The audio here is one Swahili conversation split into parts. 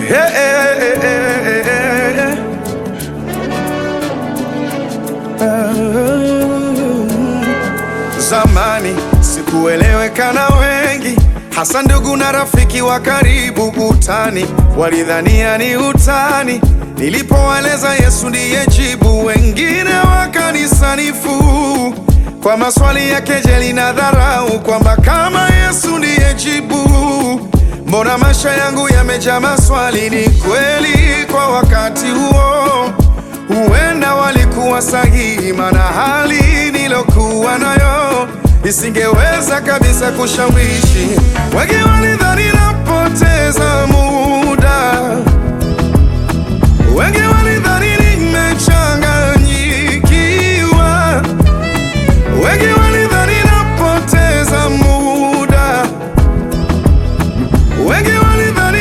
Hey, hey, hey, hey, hey. Zamani sikueleweka na wengi, hasa ndugu na rafiki wa karibu. Utani walidhania ni utani, nilipowaeleza Yesu ndiye jibu. Wengine wakanisanifu kwa maswali ya kejeli na dharau, kwamba kama Yesu ndiye jibu, mbona maisha yangu yamejaa maswali? Ni kweli kwa wakati huo huenda walikuwa sahihi, maana hali nilokuwa nayo isingeweza kabisa kushawishi. Wengi walidhani napoteza muda, wengi walidhani nimechanganyikiwa, wengi walidhani napoteza muda, wengi walidhani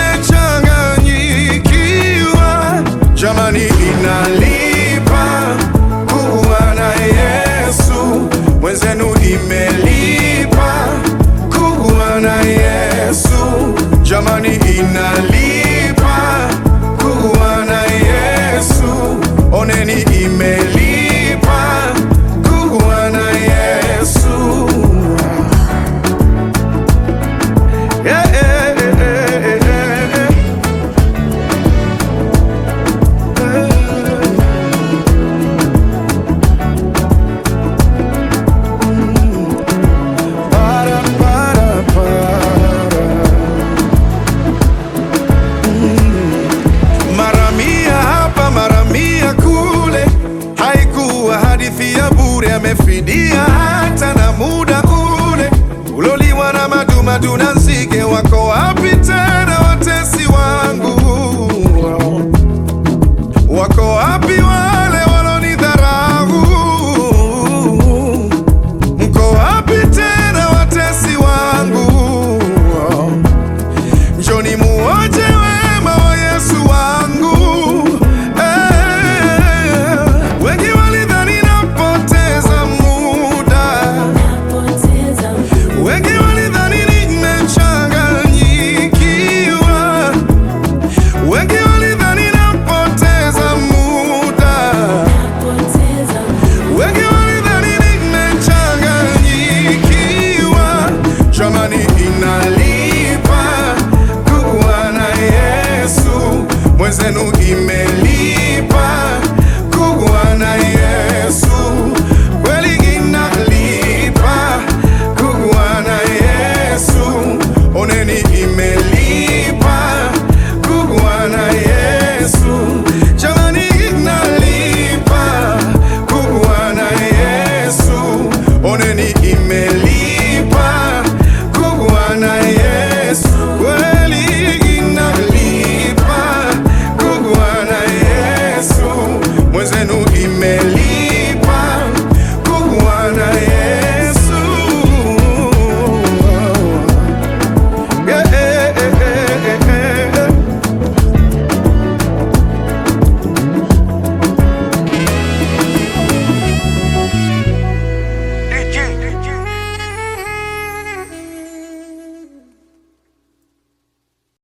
nimechanganyikiwa. Jamani, inalipa kuwa na Yesu, mwenzenu imelipa kuwa na Yesu. Jamani, inalipa kuwa na Yesu, oneni imelipa kuwa na Yesu. Yeah, yeah, yeah, yeah, yeah. Amefidia hata na muda ule uloliwa na madumadu na nzige.